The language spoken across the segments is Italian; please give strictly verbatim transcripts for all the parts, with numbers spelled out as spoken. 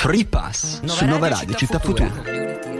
Free Pass su Nova Radio Città Futura.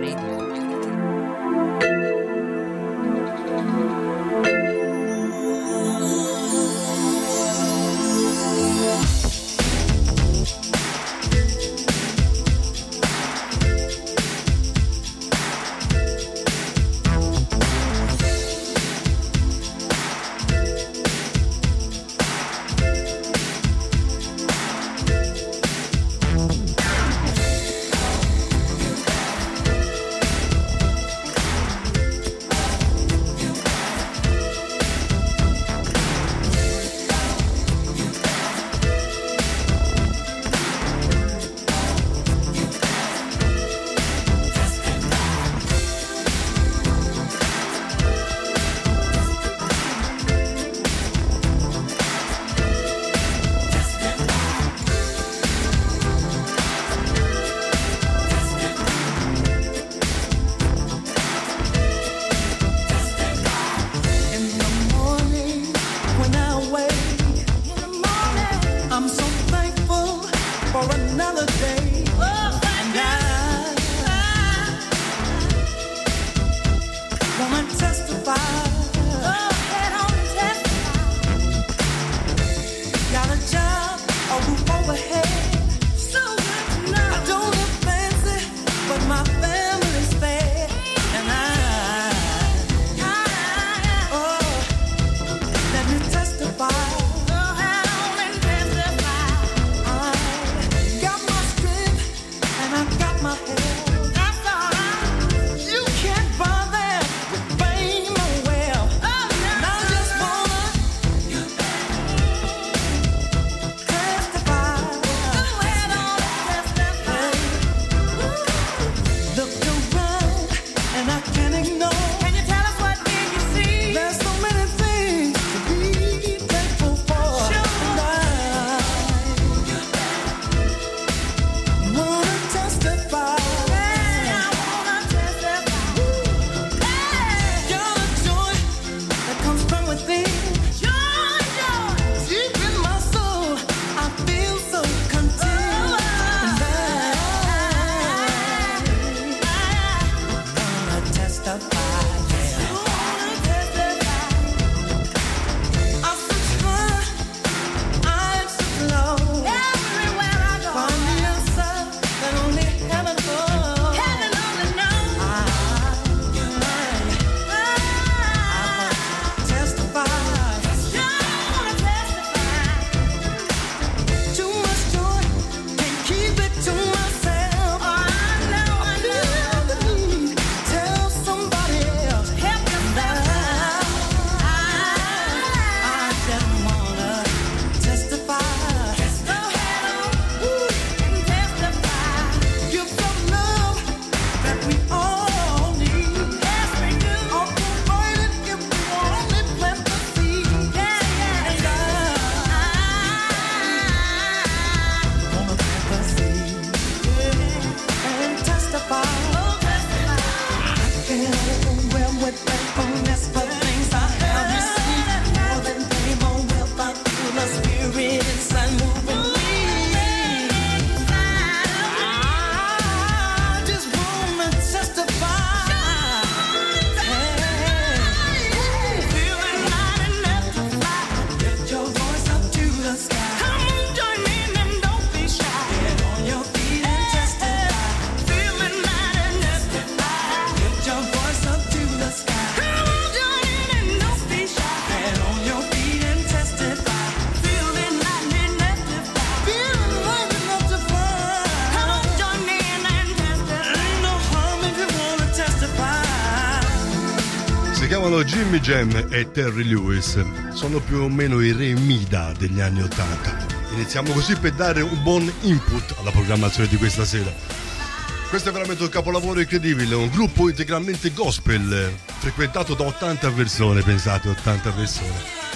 Jimmy Jam e Terry Lewis sono più o meno i re Mida degli anni ottanta. Iniziamo così per dare un buon input alla programmazione di questa sera. Questo è veramente un capolavoro incredibile, un gruppo integralmente gospel frequentato da ottanta persone, pensate, ottanta persone.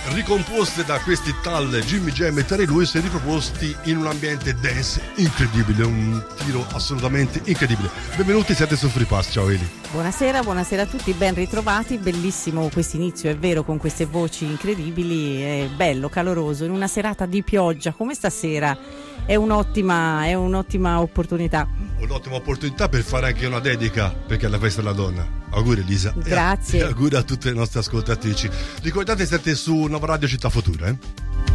ricomposte da questi tal Jimmy Jam e Terry Lewis e riproposti in un ambiente dance incredibile, un tiro assolutamente incredibile. Benvenuti, siete su Free Pass, ciao Eli. Buonasera, buonasera a tutti, ben ritrovati, bellissimo questo inizio, è vero, con queste voci incredibili, è bello, caloroso, in una serata di pioggia come stasera è un'ottima, è un'ottima opportunità. Un'ottima opportunità per fare anche una dedica, perché è la festa della donna. Auguri Elisa. Grazie. E, e auguri a tutte le nostre ascoltatrici. Ricordate, siete su Nova Radio Città Futura, eh?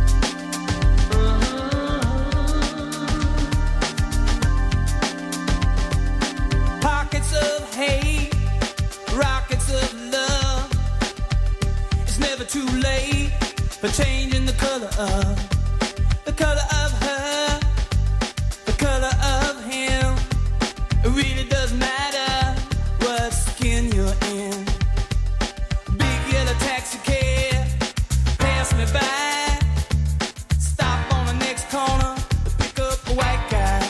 Pockets of hate, rockets of love. It's never too late for changing the color of the color of her, the color of him. It really doesn't matter what skin you're in. Big yellow taxi cab pass me by, stop on the next corner to pick up a white guy.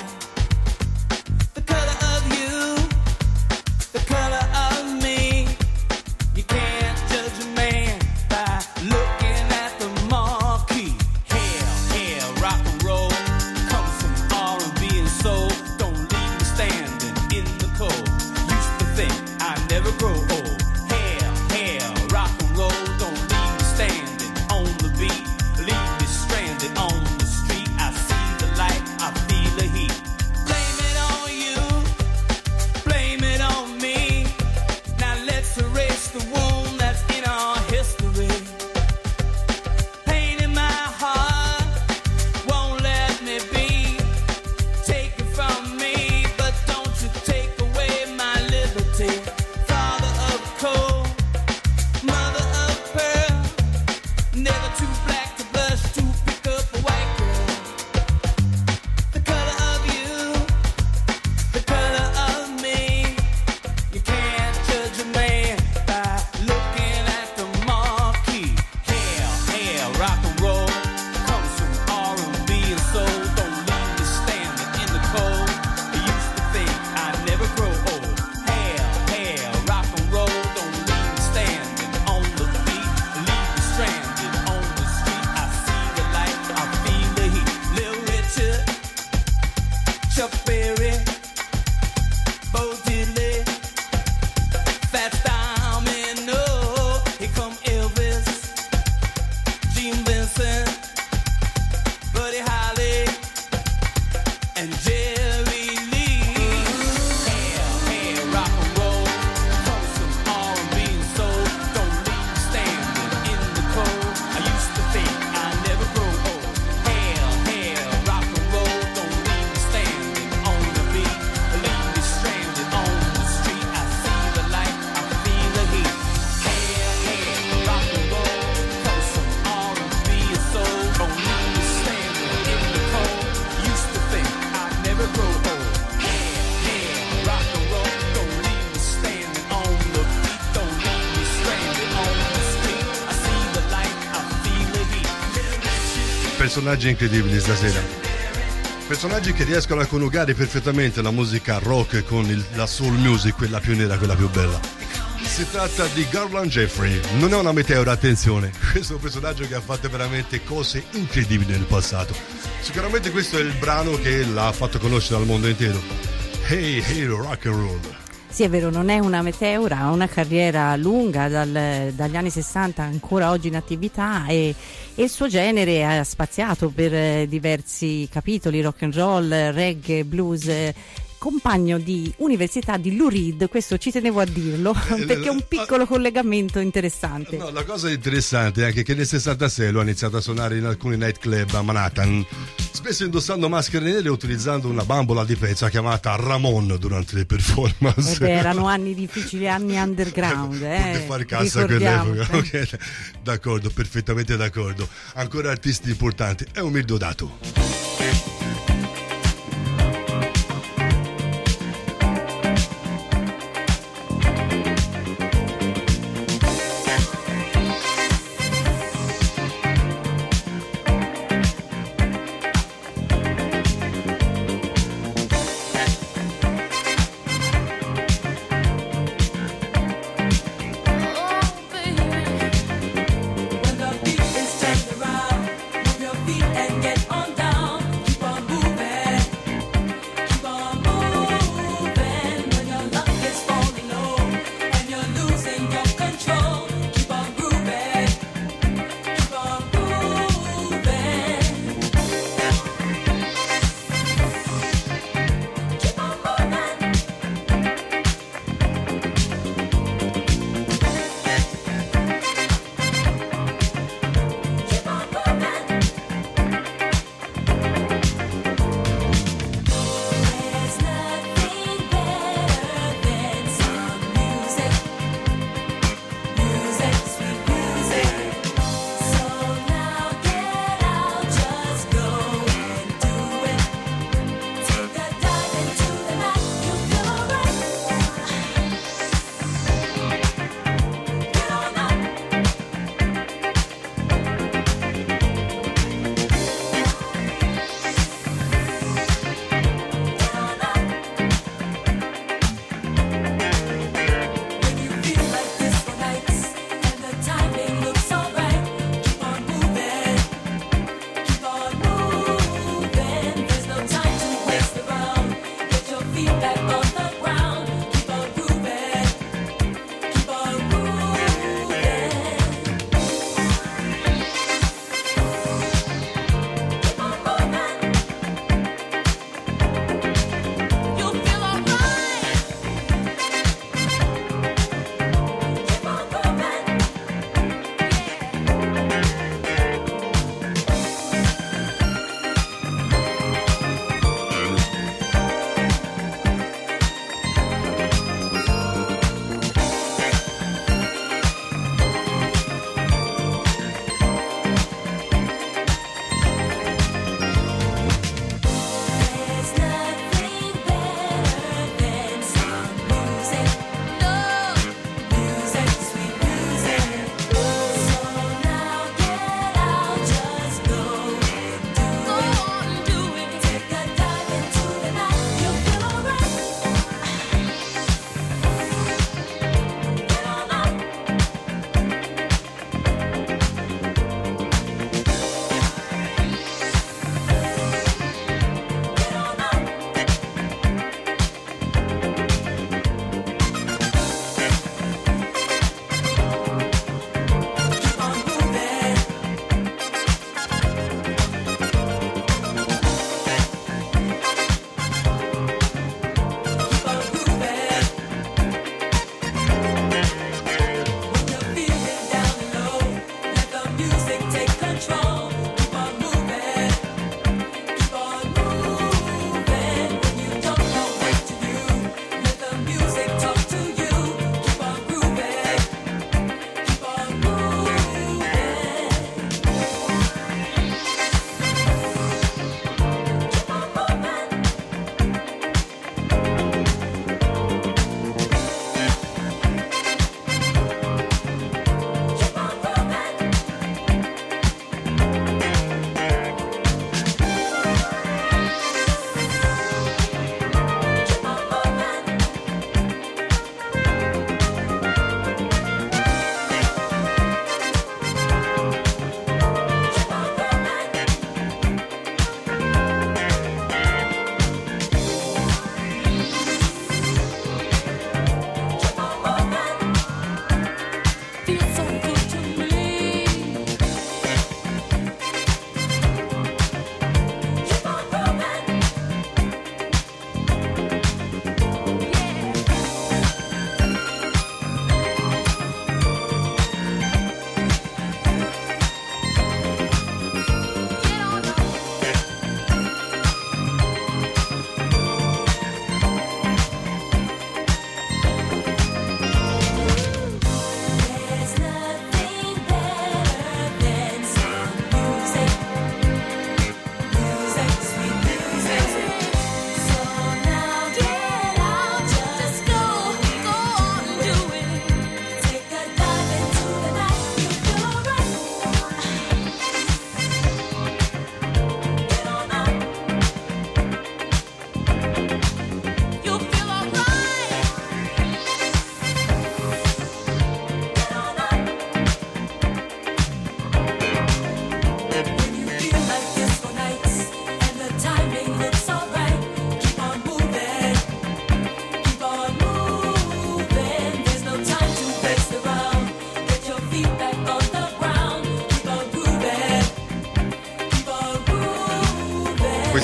The color of you, the color of me. You can't judge a man by looking at the marquee. Hell, hell, rock and roll comes from R and B and soul. Don't leave me standing in the cold. Used to think I'd never grow old. Hell, hell, rock and roll. Don't leave me standing on the beat. Leave me stranded on the street. I see the light, I feel the heat. Blame it on you, blame it on me. Now let's erase the wound that's in our history. Pain in my heart won't let me be. Take it from me, but don't you take away my liberty. Father of coal, mother of pearl, never too black to blush to pick up a white girl. The color of you, the color of me. You can't judge a man by looking at the marquee. Hell, hell, rock and roll comes from R and B and soul. Don't leave me standing in the cold. I used to think I'd never grow old. Hell, hell, rock and roll. Don't leave me standing on the beat. Leave me stranded on the street. I see the light, I feel the heat. Little Richard, Chuck Berry, Bo Diddley, Fats Domino. Here come Elvis, Gene Vincent, Buddy Holly, and Jerry Lee. Hell, hell, rock and roll comes from R and B and soul. Don't leave me standing in the cold. I used to think I'd never grow old. Hell, hell, rock and roll. Don't leave me standing on the beat. Leave me stranded on the street. I see the light, I feel the heat. Hell, hell, rock and roll comes from R and B and soul. Don't leave me standing in the cold. Used to think I'd never grow old. Hell, hell, rock and roll. Don't leave me standing on the beat. Don't leave me stranded on the street. I see the light, I feel the heat. Personaggi incredibili stasera. Personaggi che riescono a coniugare perfettamente la musica rock con il- la soul music, quella più nera, quella più bella. Si tratta di Garland Jeffrey, non è una meteora, attenzione. Questo è un personaggio che ha fatto veramente cose incredibili nel passato. Sicuramente questo è il brano che l'ha fatto conoscere al mondo intero. Hey, hey, rock and roll. Sì, è vero, non è una meteora, ha una carriera lunga dal- dagli anni sessanta, ancora oggi in attività, e, e il suo genere ha spaziato per eh, diversi capitoli, rock and roll, reggae, blues. eh, Compagno di università di Lou Reed, questo ci tenevo a dirlo perché è un piccolo collegamento interessante. No, la cosa interessante è anche che nel sessantasei lo ha iniziato a suonare in alcuni nightclub a Manhattan, spesso indossando maschere nere e utilizzando una bambola di pezza chiamata Ramon durante le performance. Eh beh, erano anni difficili, anni underground, eh. Pur di fare cassa a ricordiamo. quell'epoca. Ok, d'accordo, perfettamente d'accordo. Ancora artisti importanti. È un Mirdo Dato. When the beat is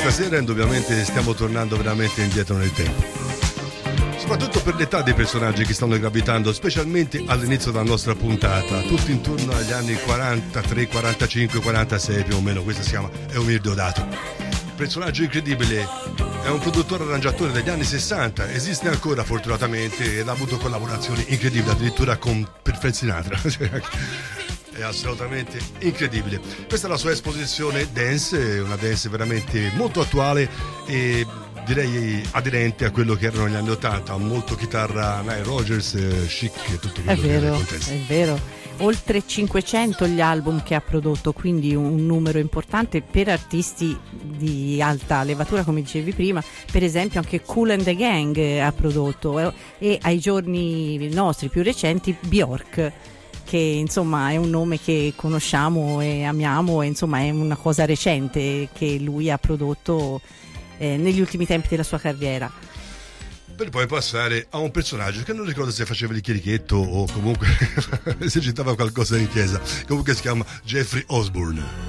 questa sera indubbiamente stiamo tornando veramente indietro nel tempo, soprattutto per l'età dei personaggi che stanno gravitando, specialmente all'inizio della nostra puntata, tutti intorno agli anni quarantatré, quarantacinque, quarantasei più o meno. Questo si chiama Eumir Deodato, personaggio incredibile, è un produttore arrangiatore degli anni sessanta, esiste ancora fortunatamente ed ha avuto collaborazioni incredibili addirittura con per Frank Sinatra. È assolutamente incredibile. Questa è la sua esposizione dance, una dance veramente molto attuale e direi aderente a quello che erano gli anni ottanta, molto chitarra Nile Rodgers, chic e tutto quello è che vero, era il contesto. È vero, oltre cinquecento gli album che ha prodotto, quindi un numero importante per artisti di alta levatura, come dicevi prima. Per esempio anche Kool and the Gang ha prodotto, e ai giorni nostri più recenti Bjork, che insomma è un nome che conosciamo e amiamo, e insomma è una cosa recente che lui ha prodotto eh, negli ultimi tempi della sua carriera. Per poi passare a un personaggio che non ricordo se faceva il chierichetto o comunque esercitava qualcosa in chiesa, comunque si chiama Jeffrey Osborne.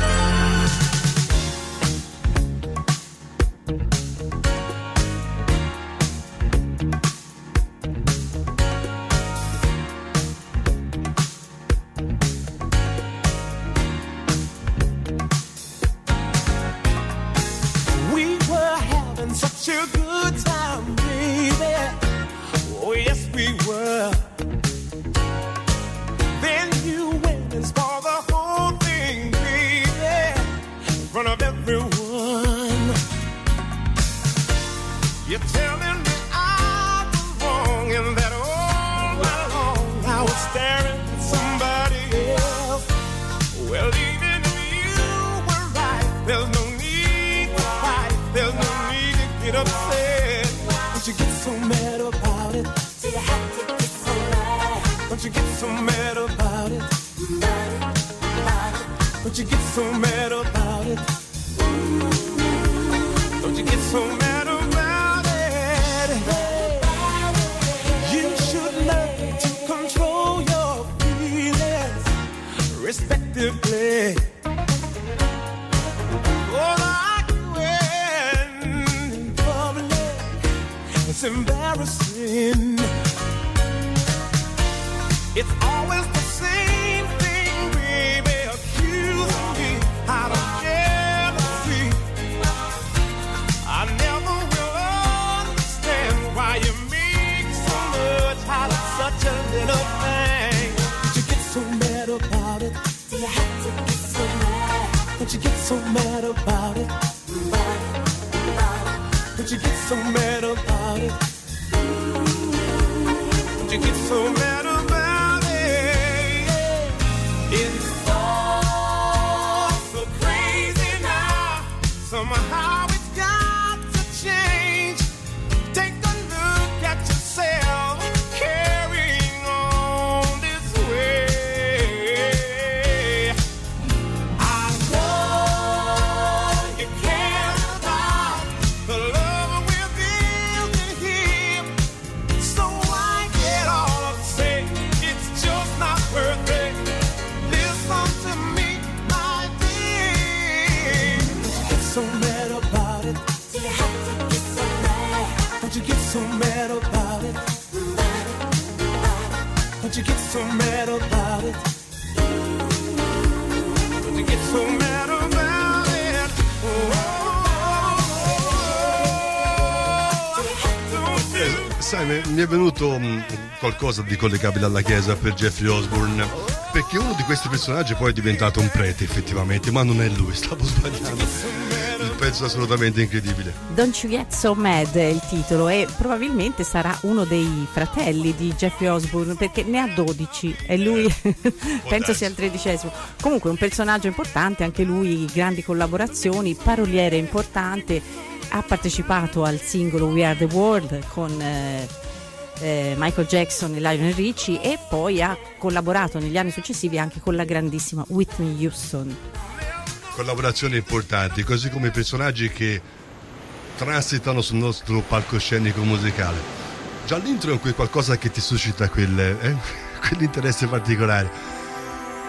Mi è venuto mh, qualcosa di collegabile alla chiesa per Jeffrey Osborne, perché uno di questi personaggi poi è diventato un prete effettivamente, ma non è lui, stavo sbagliando. Il pezzo è assolutamente incredibile. Don't You Get So Mad è il titolo, e probabilmente sarà uno dei fratelli di Jeffrey Osborne, perché ne ha dodici e lui penso sia il tredicesimo. Comunque un personaggio importante, anche lui, grandi collaborazioni, paroliere importante. Ha partecipato al singolo We Are The World con eh, eh, Michael Jackson e Lionel Richie, e poi ha collaborato negli anni successivi anche con la grandissima Whitney Houston. Collaborazioni importanti, così come personaggi che transitano sul nostro palcoscenico musicale. Già l'intro è qualcosa che ti suscita quel, eh, quell'interesse particolare.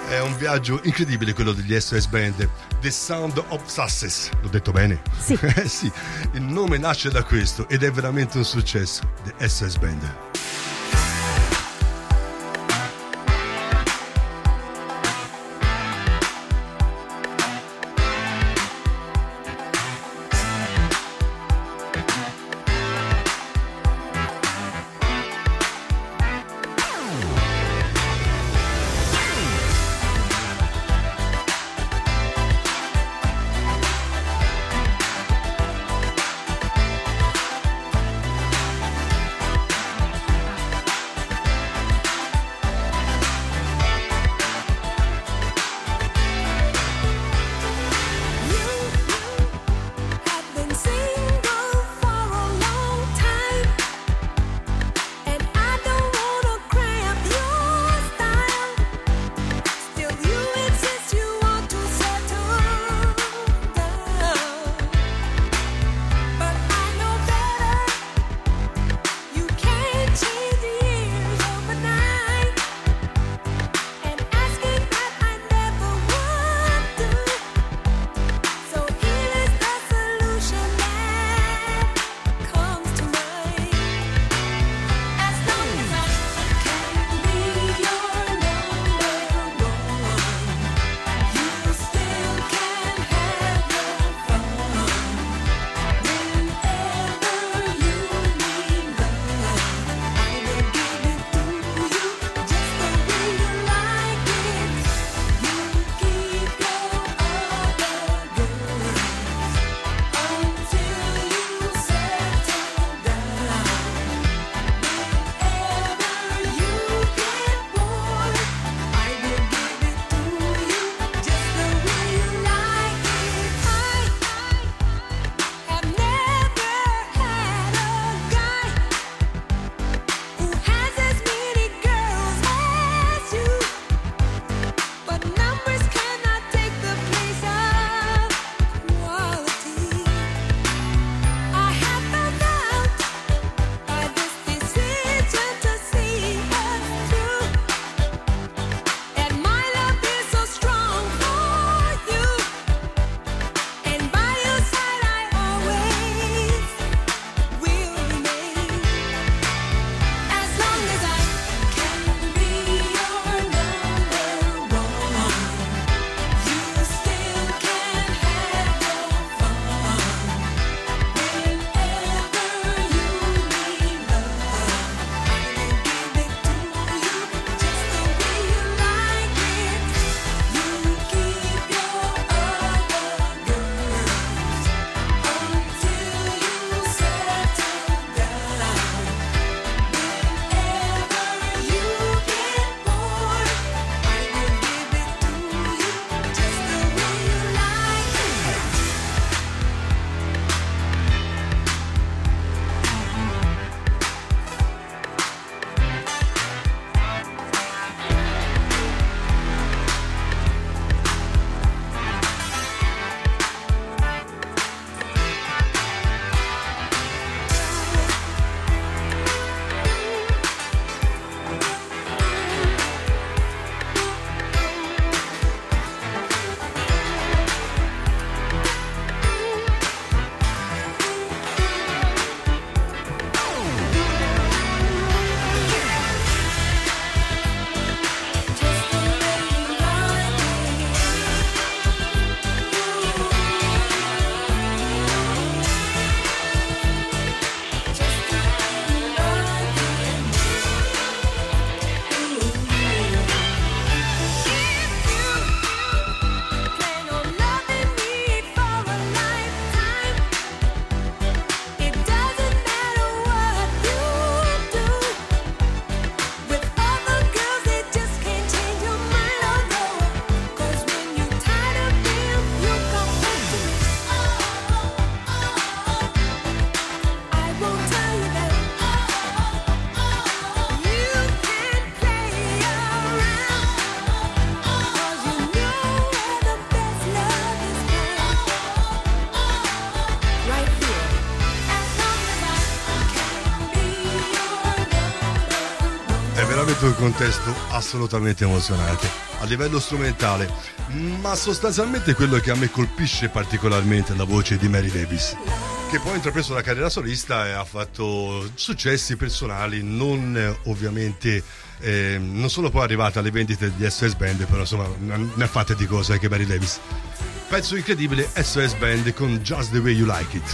È un viaggio incredibile quello degli S O S Band. The Sound of Success. L'ho detto bene? Sì. Eh sì, il nome nasce da questo ed è veramente un successo. The S O S Band. tutto un contesto assolutamente emozionante a livello strumentale, ma sostanzialmente quello che a me colpisce particolarmente è la voce di Mary Davis, che poi ha intrapreso la carriera solista e ha fatto successi personali, non eh, ovviamente eh, non sono poi arrivata alle vendite di S O S Band, però insomma ne ha fatte di cose anche Mary Davis. Pezzo incredibile, S O S Band con Just the Way You Like It.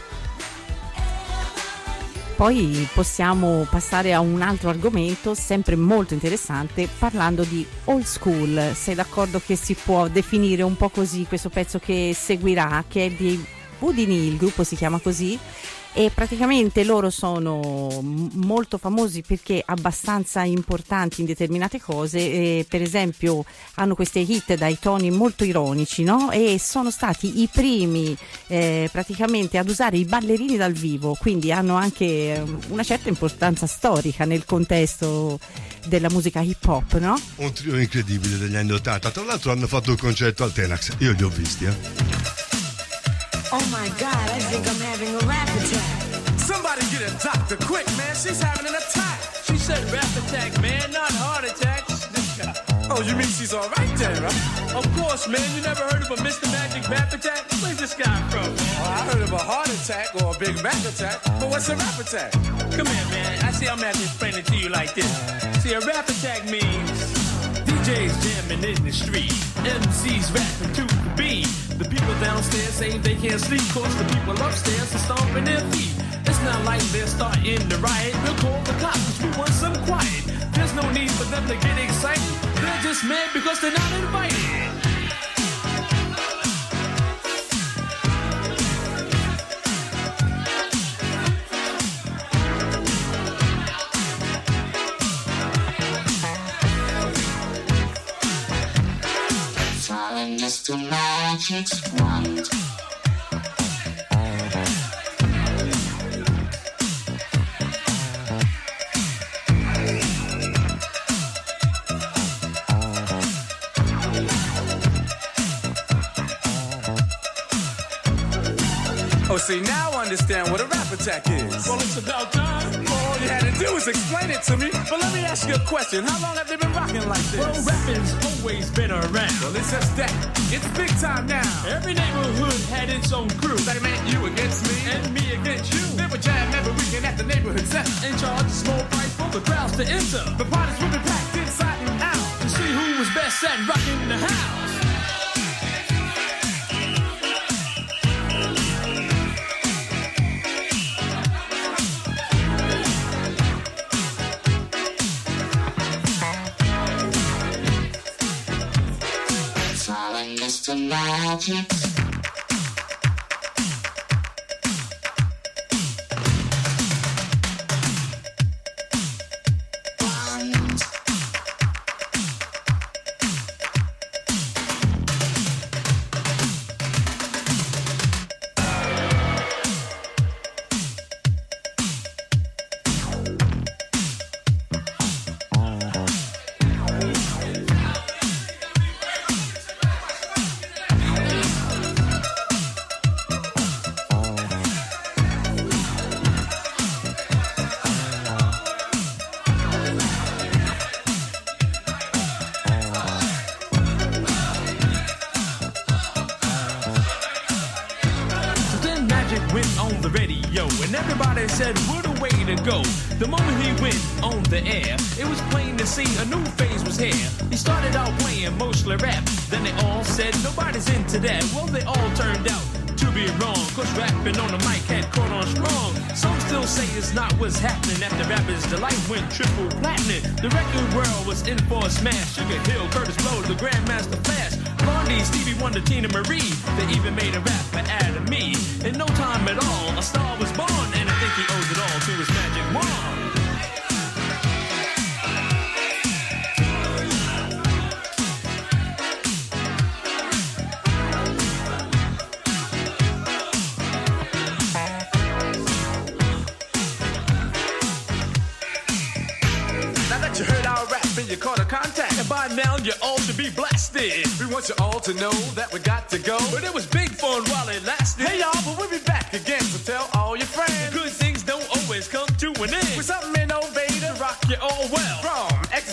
Poi possiamo passare a un altro argomento sempre molto interessante, parlando di old school. Sei d'accordo che si può definire un po' così questo pezzo che seguirà, che è di Houdini, il gruppo si chiama così, e praticamente loro sono molto famosi perché abbastanza importanti in determinate cose, e per esempio hanno queste hit dai toni molto ironici, no? E sono stati i primi eh, praticamente ad usare i ballerini dal vivo, quindi hanno anche una certa importanza storica nel contesto della musica hip hop, no? Un trio incredibile degli anni ottanta, tra l'altro hanno fatto un concerto al Tenax, io li ho visti, eh. Oh my God, I think I'm having a rap attack. Somebody get a doctor quick, man. She's having an attack. She said rap attack, man, not heart attacks. This guy. Oh, you mean she's all right then, right? Of course, man. You never heard of a Mister Magic rap attack? Where's this guy from? Oh, I heard of a heart attack or a Big Mac attack, but what's a rap attack? Come here, man. I see I'm going to have to explain it to you like this. See, a rap attack means D Js jamming in the street, M Cs rapping to the beat. The people downstairs saying they can't sleep, cause the people upstairs are stomping their feet. It's not like they're starting to riot. We'll call the cops cause we want some quiet. There's no need for them to get excited. They're just mad because they're not invited. Mister Magic's wand. Oh, see, now I understand what a rap attack is. Well, it's about time. All you had to do was explain it to me. But let me ask you a question. How long have they been rocking like this? Well, rapping's always been around. Well, it's just that. It's big time now. Every neighborhood had its own crew. That meant you against me And me against you. They would jam every weekend at the neighborhood center. And charge a small price for the crowds to enter. The parties would be packed inside and out. To see who was best at rocking the house. Mister Magic. Said what a way to go. The moment he went on the air, it was plain to see a new phase was here. He started out playing mostly rap, then they all said nobody's into that. Well, they all turned out to be wrong, cause rapping on the mic had caught on strong. Some still say it's not what's happening. After Rapper's Delight went triple platinum, the record world was in for a smash. Sugar Hill, Curtis Blow, the Grandmaster Flash, Blondie, Stevie Wonder, Tina Marie. They even made a rap for Adam Me. In no time at all, a star was born, and I think he owes it all to his magic wand. You caught a contact, and by now you all should be blasted. We want you all to know that we got to go, but it was big fun while it lasted. Hey y'all, but we'll be back again, so tell all your friends. Good things don't always come to an end. With something innovative, rock you all well. From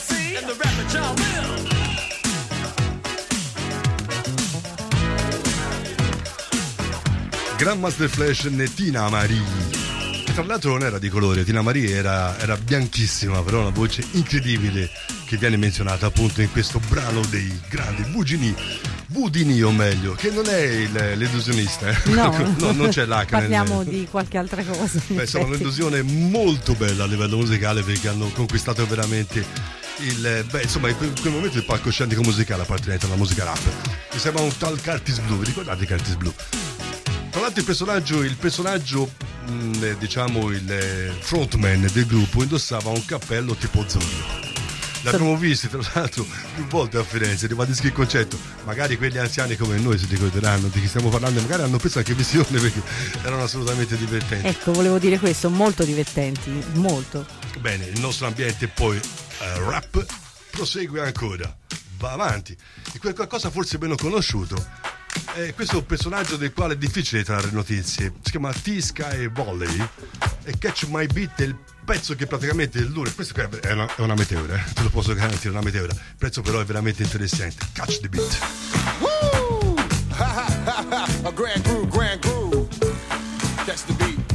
Grandmaster Flash e Tina Marie. Tra l'altro non era di colore, Tina Marie era, era bianchissima, però una voce incredibile che viene menzionata appunto in questo brano dei grandi Budini, Budini o meglio, che non è il, l'illusionista, eh? No, no, non c'è l'H. Parliamo nel... di qualche altra cosa. Beh, sono un'illusione molto bella a livello musicale perché hanno conquistato veramente il, beh, insomma, in quel, in quel momento il palcoscenico musicale appartenente alla musica rap. Mi sembra un tal Curtis Blue, vi ricordate Curtis Blue? Tra l'altro il personaggio, il personaggio mh, diciamo il frontman del gruppo indossava un cappello tipo Zorro. L'abbiamo visto tra l'altro più volte a Firenze, ribadisco il concetto, magari quelli anziani come noi si ricorderanno di chi stiamo parlando, magari hanno preso anche visione perché erano assolutamente divertenti. Ecco, volevo dire questo, molto divertenti, molto. Bene, il nostro ambiente poi uh, rap prosegue ancora, va avanti, e quel qualcosa forse meno conosciuto. Eh, questo è un personaggio del quale è difficile trarre notizie, si chiama T-Sky Volley e Catch My Beat è il pezzo che praticamente è l'unico, questo è una, è una meteora, eh? Te lo posso garantire, una meteora, il pezzo però è veramente interessante. Catch the beat. Woo! Ha ha ha ha! A grand groove, grand groove. Catch the beat.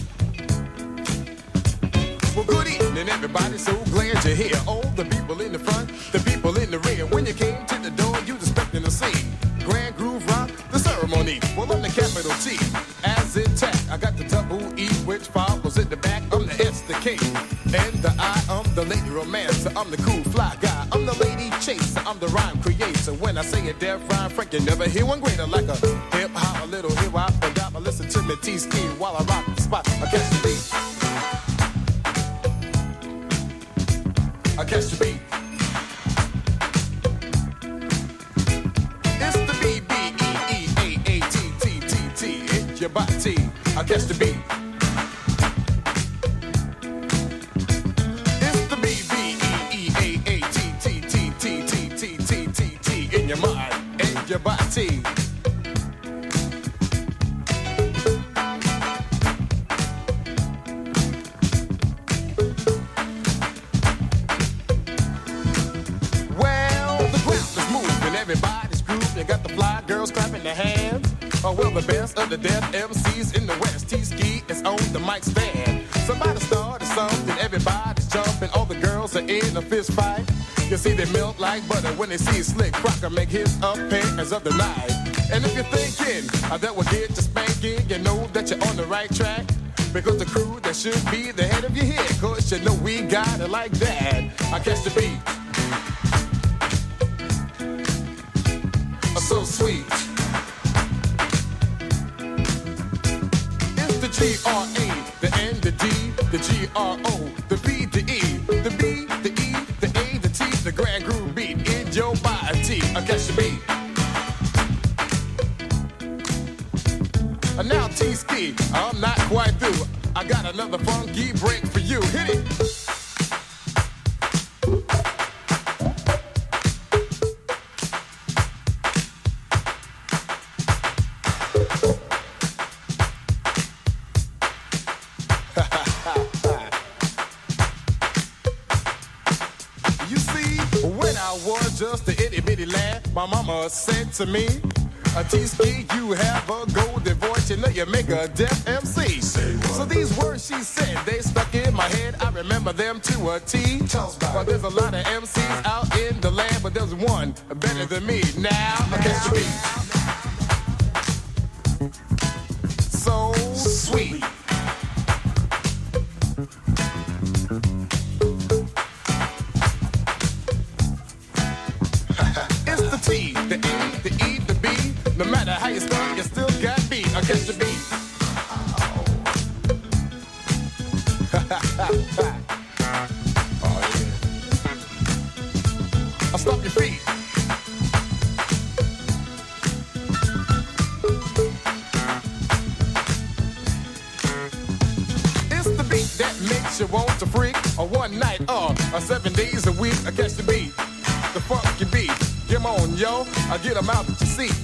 Well, good evening, everybody. So glad you're here. All the people in the front, the people in the rear. When you came to the door, you was expecting to see Grand Groove Rock, the ceremony. Well, I'm the capital T, as in tech. I got the double E, which follows in the back. I'm the S, the K, and the I. I'm the lady romancer. I'm the cool fly guy. I'm the lady chaser. I'm the rhyme creator. When I say a deaf rhyme, Frank, you never hear one greater. Like a hip hop, a little hip hop, and I listen to me T-Ski while I rock the spot. I catch the beat. I catch the beat. It's the B B E E A A T T T T. It's your body. I catch the beat. It's the B B E E A A T T T T T T T T T in your mind and your body. Everybody's grooving, you got the fly girls clapping their hands. Oh, well, the best of the deaf M Cs in the West. T-Ski is on the mic stand. Somebody started something, everybody's jumping. All the girls are in a fist fight. You see they melt like butter when they see Slick Crocker make his appearance of the night. And if you're thinking uh, that will get you spanking, you know that you're on the right track. Because the crew that should be the head of your head, cause you know we got it like that. I catch the beat. So sweet. It's the G R A, the N, the D, the G R O, the B, the E, the B, the E, the A, the T, the grand groove beat in your body. I catch the beat. And now T-Ski, I'm not quite through. I got another funky break for you. Hit it. Just a itty bitty lad, my mama said to me, a T-Ski, you have a golden voice, you know you make a deaf M C. So these words she said, they stuck in my head, I remember them to a T. Well, there's a lot of M Cs out in the land, but there's one better than me. Now, I catch the beat. So sweet. T, the A, the E, the B. No matter how you start, you still got beat. I catch the beat. Oh, yeah. I'll stop your feet. It's the beat that makes you want to freak. A one night or uh, seven days a week. I catch the beat. The funky beat. Come on, yo, I get them out that you see.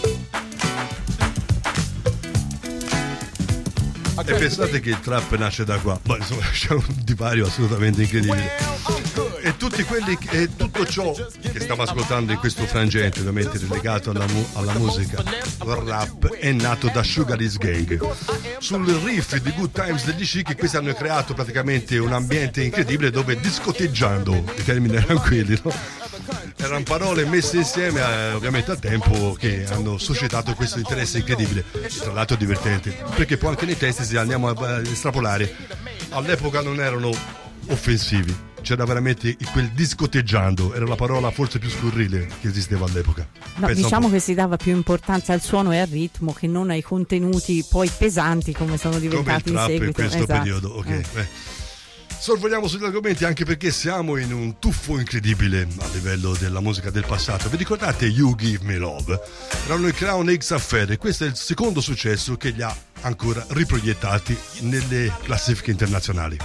E pensate che il trap nasce da qua, ma insomma c'è un divario assolutamente incredibile. E tutti quelli che, e tutto ciò che stiamo ascoltando in questo frangente, ovviamente legato alla, mu- alla musica, al rap, è nato da Sugar Hill Gang. Sul riff di Good Times degli Chic, questi hanno creato praticamente un ambiente incredibile dove discoteggiando, i termini erano quelli, no? Erano parole messe insieme eh, ovviamente a tempo che hanno suscitato questo interesse incredibile, tra l'altro divertente, perché poi anche nei testi, se andiamo a estrapolare, all'epoca non erano offensivi, c'era veramente quel discoteggiando, era la parola forse più scurrile che esisteva all'epoca. No, Pensa diciamo che si dava più importanza al suono e al ritmo che non ai contenuti poi pesanti come sono diventati come il trap in seguito. in questo esatto. periodo, ok. Eh. Eh. Sorvoliamo sugli argomenti anche perché siamo in un tuffo incredibile a livello della musica del passato. Vi ricordate You Give Me Love? Erano i Crown X Affair e questo è il secondo successo che li ha ancora riproiettati nelle classifiche internazionali.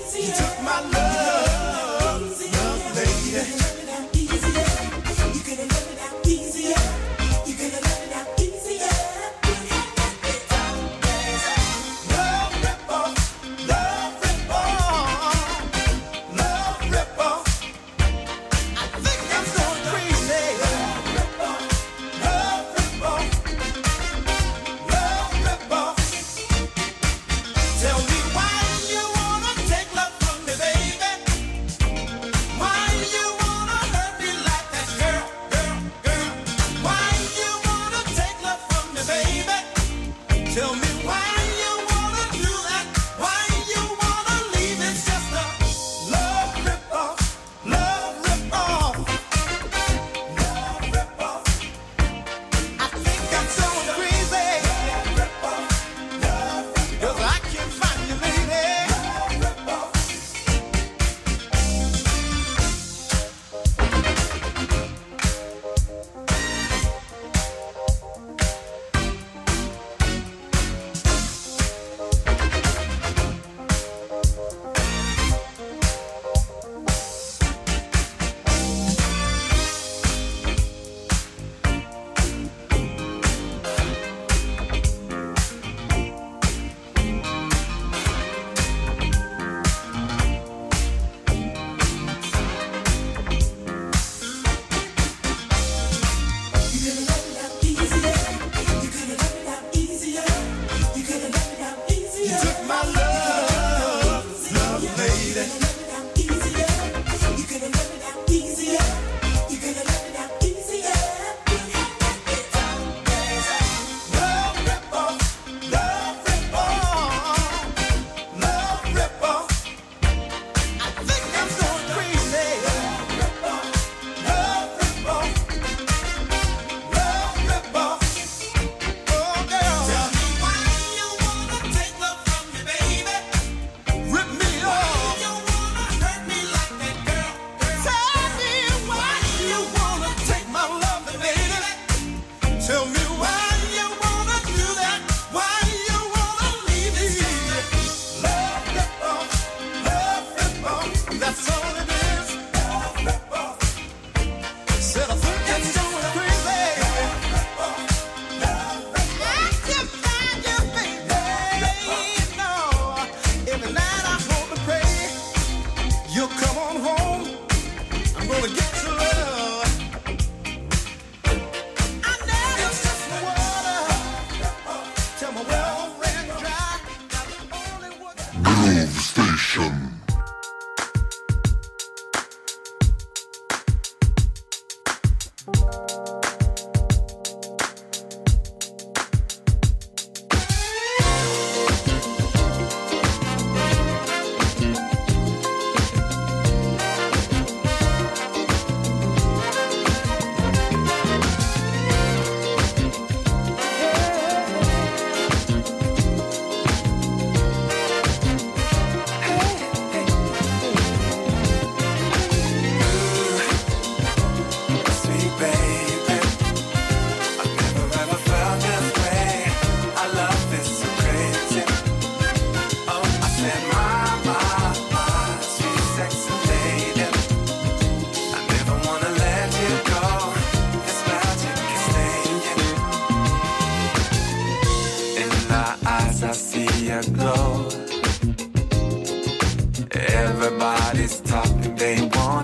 My love, love, lady. You can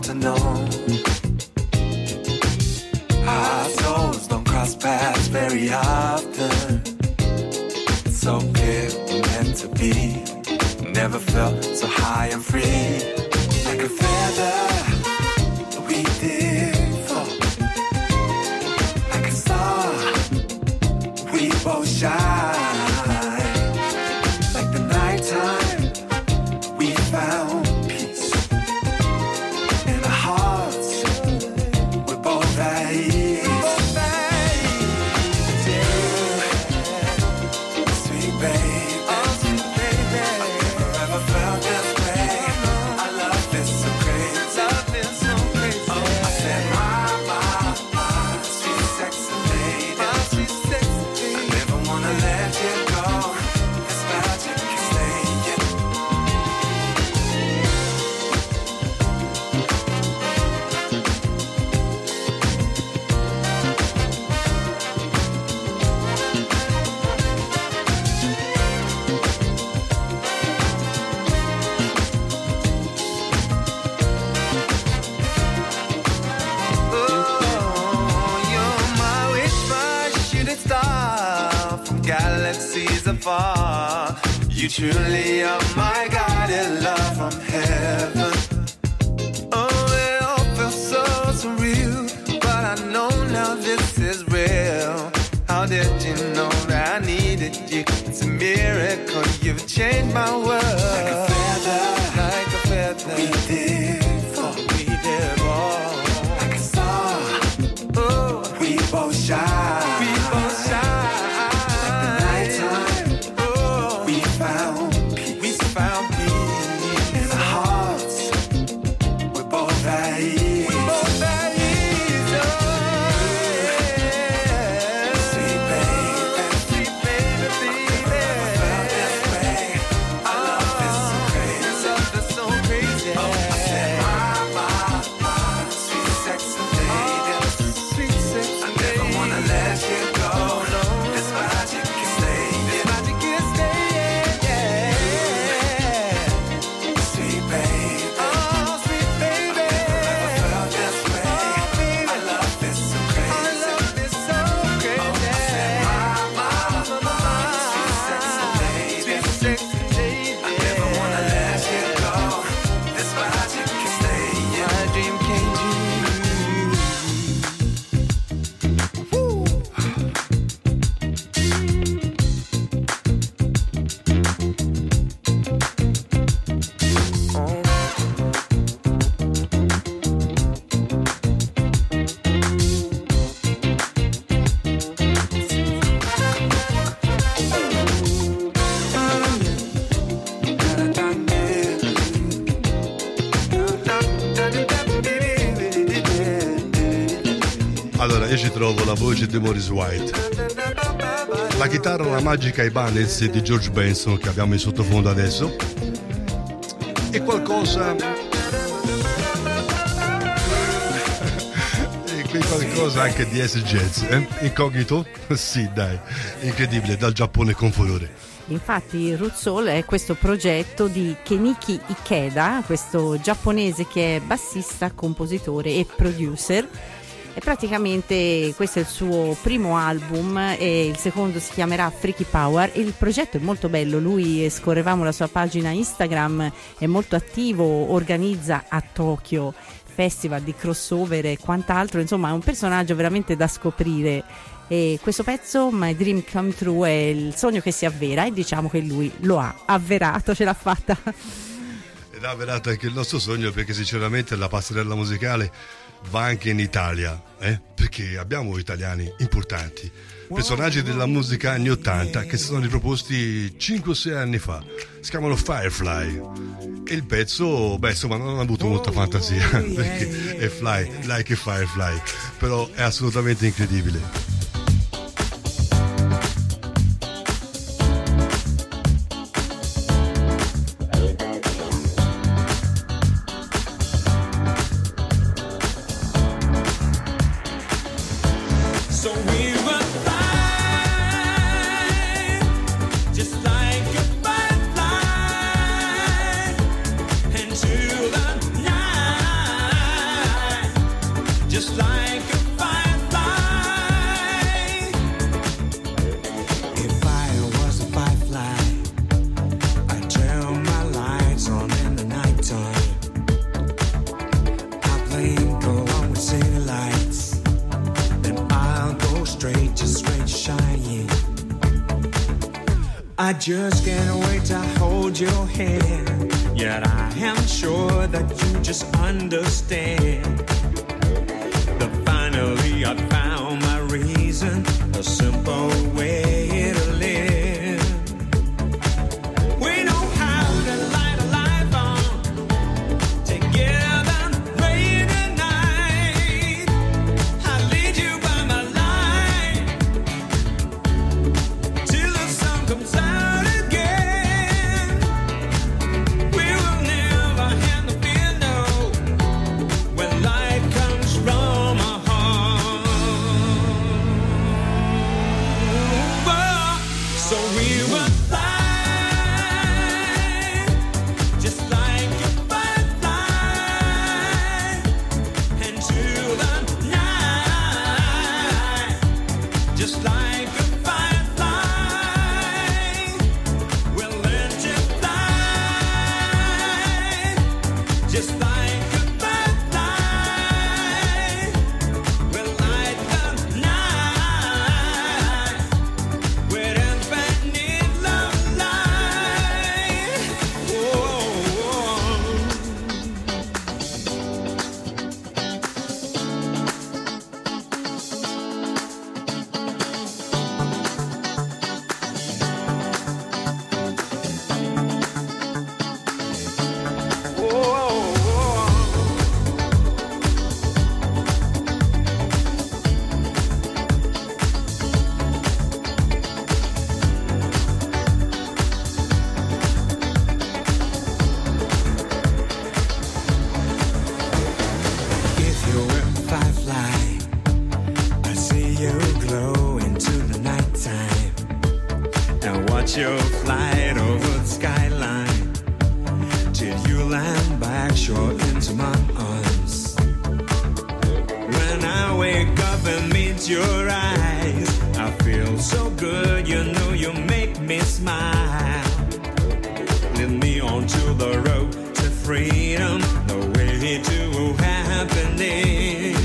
to know. Our souls don't cross paths very often. It's so clear we're meant to be. Never felt so high and free. Like a feather we did fall. Like a star we both shine. Like the nighttime we found peace. In our hearts we're both at ease. Sweet baby, I've never ever felt this way. I love this so crazy. Oh, I said my, my, my sweet sexy lady. I never wanna let you go. This magic can stay, yeah. Oh, you're my wish, my shooting star from galaxies afar. You truly are my guided love from heaven. Oh, it all feels so surreal, but I know now this is real. How did you know that I needed you? It's a miracle, you've changed my world. Like a feather, like a feather, we did fall, we did fall. Like a star, oh, we both shine, we both shine. Like the nighttime, oh, we found peace, we found peace. In our hearts, we're both at ease. We're both at ease, oh, yeah. Sweet baby, sweet baby, baby. I've never felt this way. I love this so crazy. I love this so crazy. Oh, I said my, my, my sweet sexy lady. Sweet sexy I never wanna let you go. No, this magic can stay. This magic can stay, yeah. Sweet baby, oh, sweet baby. I've never felt this way. Oh, baby, I love this so crazy. I love this so crazy. Oh, I said my, my, my sweet sexy lady. Sweet sexy lady. I never wanna let you go. This magic can stay, yeah. My dream came true. Allora, io ci trovo la voce di Maurice White, la chitarra, la magica Ibanez di George Benson che abbiamo in sottofondo adesso, e qualcosa e qui qualcosa anche di S Jazz, eh? Incognito? Sì, dai, incredibile, dal Giappone con furore. Infatti Root Soul è questo progetto di Kenichi Ikeda, questo giapponese che è bassista, compositore e producer. E praticamente questo è il suo primo album e il secondo si chiamerà Freaky Power. Il progetto è molto bello, lui, scorrevamo la sua pagina Instagram, è molto attivo, organizza a Tokyo festival di crossover e quant'altro, insomma è un personaggio veramente da scoprire. E questo pezzo, My Dream Come True, è il sogno che si avvera e diciamo che lui lo ha avverato, ce l'ha fatta. Ed ha avverato anche il nostro sogno, perché sinceramente la passerella musicale va anche in Italia, eh? Perché abbiamo italiani importanti, personaggi della musica anni ottanta che si sono riproposti cinque o sei anni fa. Si chiamano Firefly e il pezzo, beh, insomma, non ha avuto molta fantasia perché è fly, like a firefly, però è assolutamente incredibile. Into the night. I just can't wait to hold your hand. Yet I am sure that you just understand that finally I found my reason, a simple way to live. We know how to light a life on together, rain and night. I lead you by my light till the sun comes out again. We will never have the fear, no, when light comes from our heart. So we will fly, just like a firefly, into the night, just like a firefly. We'll let you fly, just like a firefly. We'll light the night with infinite love light. Whoa. If you were a firefly, I see you glow into the nighttime and watch your flight over the skyline till you land back short into my arms. When I wake up and meet your eyes, I feel so good, you know you make me smile. Lead me onto the road to freedom, the way to happiness.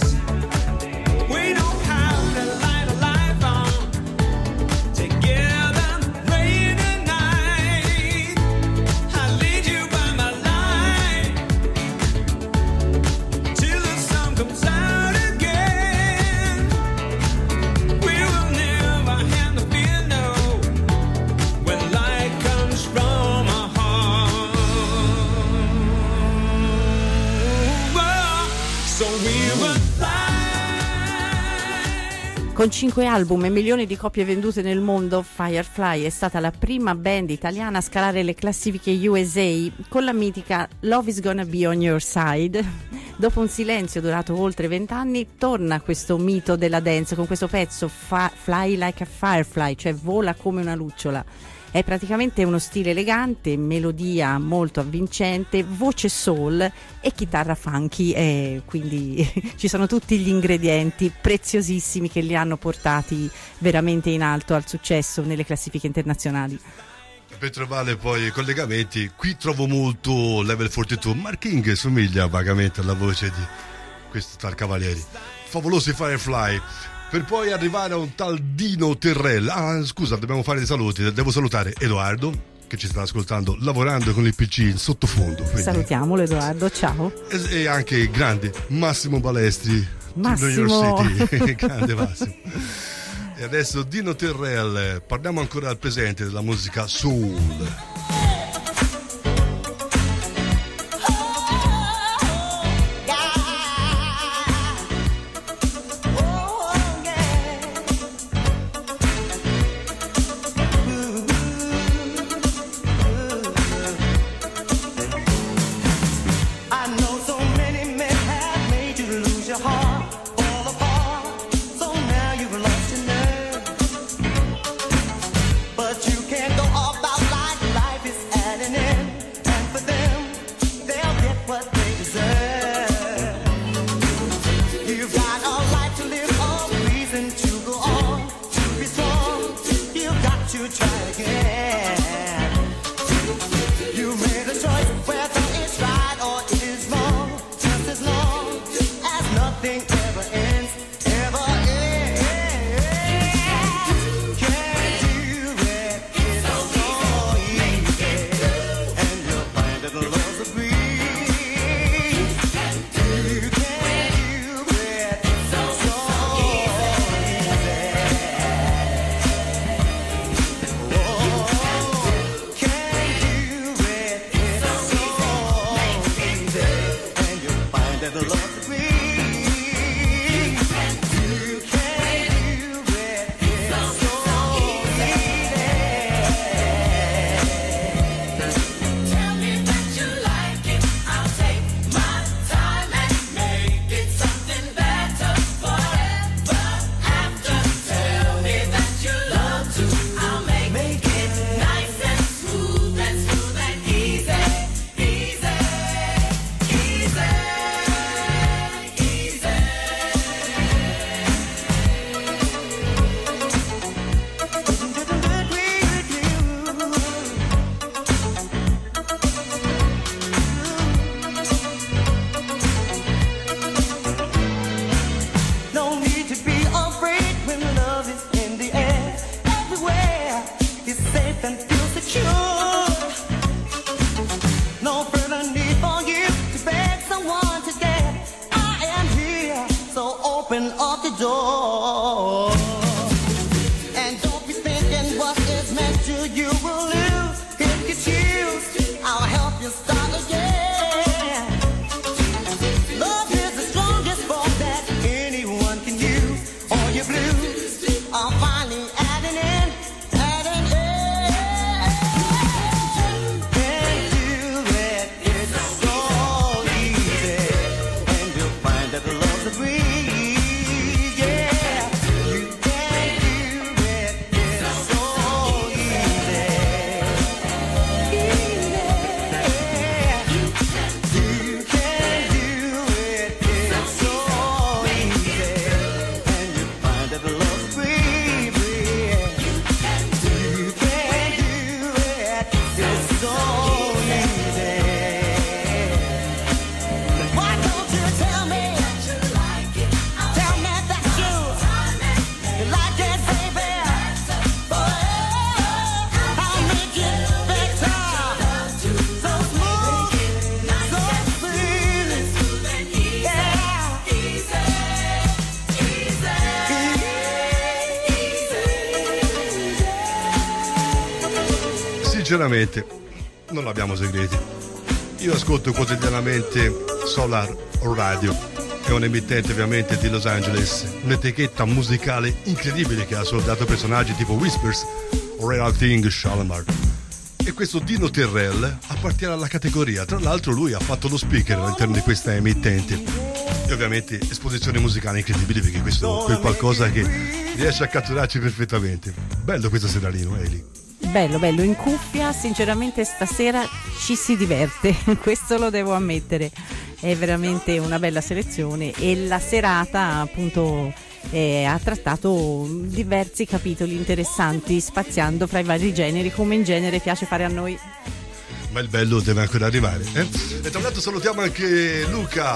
We know how to light a life on together, rain and night. I lead you by my light till the sun comes out again. We will never have the fear, no, when light comes from our heart. So we will fly. Con cinque album e milioni di copie vendute nel mondo, Firefly è stata la prima band italiana a scalare le classifiche U S A con la mitica Love is Gonna Be on Your Side. Dopo un silenzio durato oltre vent'anni, torna questo mito della dance con questo pezzo fa- Fly Like a Firefly, cioè vola come una lucciola. È praticamente uno stile elegante, melodia molto avvincente, voce soul e chitarra funky, e quindi ci sono tutti gli ingredienti preziosissimi che li hanno portati veramente in alto al successo nelle classifiche internazionali. Per trovare poi i collegamenti, qui trovo molto Level quarantadue. Mark King somiglia vagamente alla voce di questo tal Cavalieri. Favolosi Firefly. Per poi arrivare a un tal Dino Terrell. Ah, scusa, dobbiamo fare dei saluti. Devo salutare Edoardo, che ci sta ascoltando, lavorando con il P C in sottofondo. Quindi. Salutiamolo Edoardo, ciao. E, e anche il grande Massimo Balestri, Massimo. New York City. Grande Massimo. E adesso Dino Terrell, parliamo ancora al presente della musica soul. But you can't go all about like life is that the Lord to be. Sinceramente non abbiamo segreti. Io ascolto quotidianamente Solar Radio, è un emittente ovviamente di Los Angeles, un'etichetta musicale incredibile che ha soldato personaggi tipo Whispers o Real Thing Shalimar. E questo Dino Terrell appartiene alla categoria, tra l'altro lui ha fatto lo speaker all'interno di questa emittente. E ovviamente esposizioni musicali incredibili, perché questo è qualcosa che riesce a catturarci perfettamente. Bello questo seralino, Eli. Bello, bello, in cuffia, sinceramente stasera ci si diverte, questo lo devo ammettere, è veramente una bella selezione e la serata appunto eh, ha trattato diversi capitoli interessanti, spaziando fra i vari generi, come in genere piace fare a noi. Ma il bello deve ancora arrivare, eh? E tra l'altro salutiamo anche Luca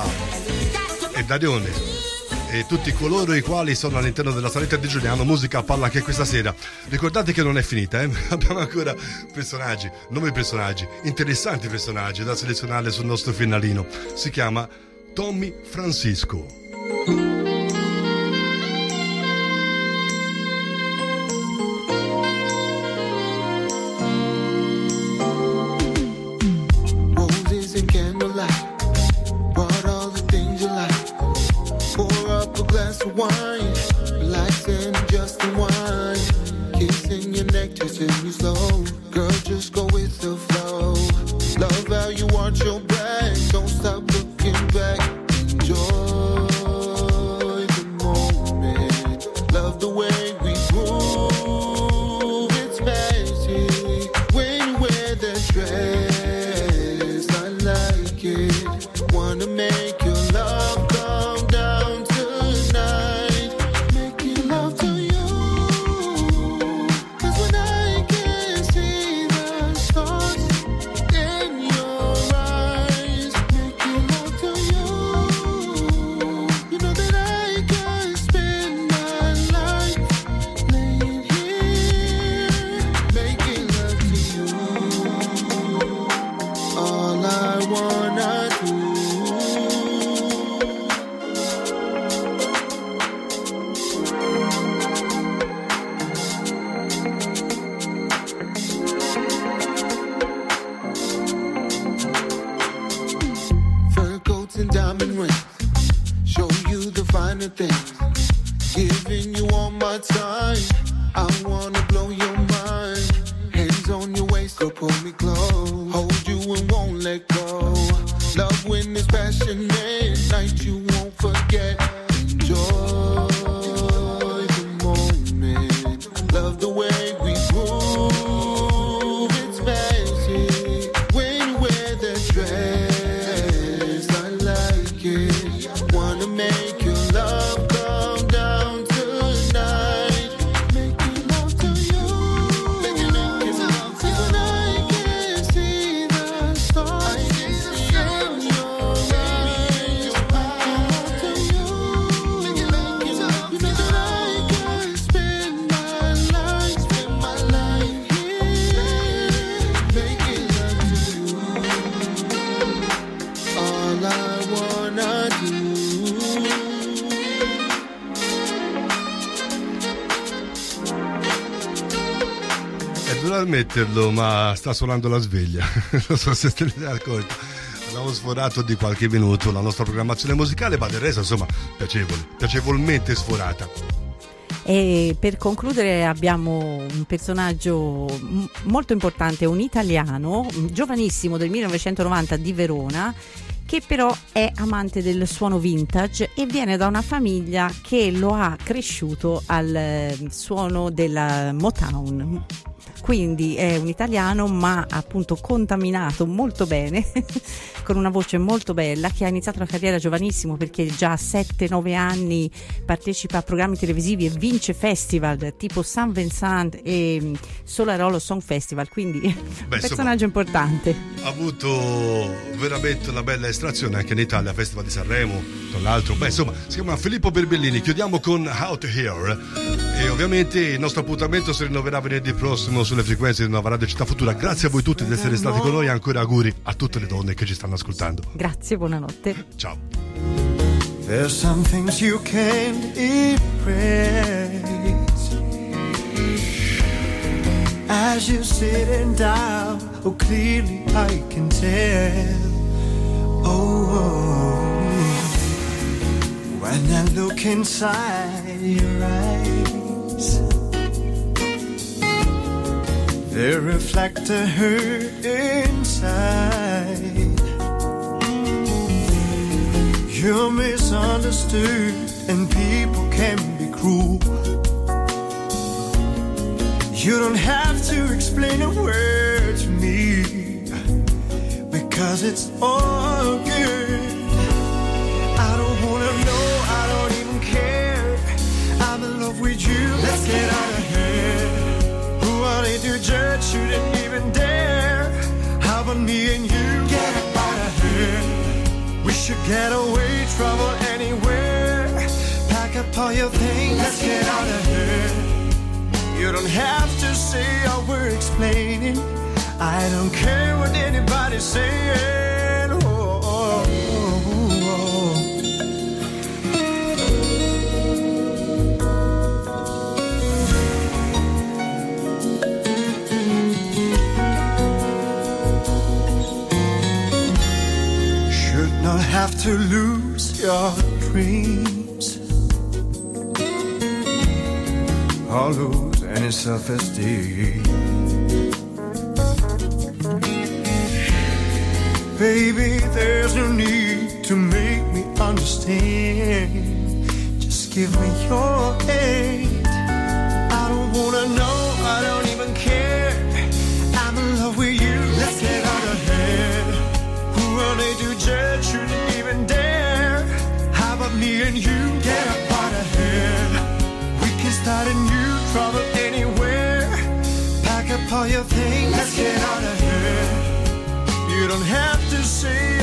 e Darione e tutti coloro i quali sono all'interno della saletta di Giuliano Musica Palla anche questa sera. Ricordate che non è finita, eh? Abbiamo ancora personaggi, nuovi personaggi, interessanti personaggi da selezionare sul nostro finalino. Si chiama Tommy Francisco. Roses and candlelight, brought all the things you like. Pour up a glass of wine, relaxing just the wine. Kissing your neck, touching you slow. Girl, just go with the flow. Love how you watch your back, don't stop looking back. Enjoy the moment. Love the way we groove, it's magic. When you wear that dress, I like it. Wanna make your love come down tonight. Making love to you, 'cause when I can see the stars in your eyes. Making love to you, you know that I can spend my life laying here. Making love to you, all I wanna do. Fur coats and diamond rings, of things, giving you all my time. I wanna blow your mind. Hands on your waist, go pull me close. Hold you and won't let go. Love when it's passionate, night you won't forget. Enjoy the moment. Love the way we move. It's magic when you wear that dress. I like it. Wanna make your love come down tonight. Making love to you. Making love to you. When I can see the stars. I can see in your eyes. Making love to you. Making love to you. You know that I can spend my life, spend my life here. Making love to you. All I wanna do. È duro ammetterlo, ma sta suonando la sveglia. Non so se te ne sei accorto. Abbiamo sforato di qualche minuto la nostra programmazione musicale, ma del resto, insomma, piacevole, piacevolmente sforata. E per concludere abbiamo un personaggio m- molto importante, un italiano giovanissimo del millenovecentonovanta di Verona, che però è amante del suono vintage e viene da una famiglia che lo ha cresciuto al eh, suono della Motown. Quindi è un italiano, ma appunto contaminato molto bene con una voce molto bella, che ha iniziato la carriera giovanissimo, perché già a sette nove anni partecipa a programmi televisivi e vince festival tipo San Vincent e Solarolo Song Festival, quindi Beh, un personaggio importante. Ha avuto veramente una bella estrazione anche in Italia, Festival di Sanremo, tra l'altro. Beh, insomma, si chiama Filippo Birbellini. Chiudiamo con Out Here e ovviamente il nostro appuntamento si rinnoverà venerdì prossimo sulle frequenze di Nuova Radio Città Futura. Grazie a voi tutti di essere stati con noi e ancora auguri a tutte le donne che ci stanno ascoltando. Grazie, buonanotte. Ciao. There's some things you can't erase. As you're sitting down, oh clearly I can tell. Oh, oh. When I look inside your eyes, they reflect the hurt inside. You're misunderstood and people can be cruel. You don't have to explain a word to me, because it's all good. I don't wanna know, I don't even care. I'm in love with you, let's get out of here. Who are they to judge, shouldn't even dare. How about me and you, get up out of here. We should get away, travel anywhere. Pack up all your things, let's get out of here. You don't have to say all we're explaining. I don't care what anybody's saying. Oh, oh, oh, oh. Should not have to lose your dreams or lose any self-esteem. Baby, there's no need to make me understand. Just give me your hand. I don't wanna know, I don't even care. I'm in love with you, let's get out of here. Who are they to judge, shouldn't even dare. How about me and you, get up out of here. We can start a new trouble anywhere. Pack up all your things, let's get out of here. You don't have to say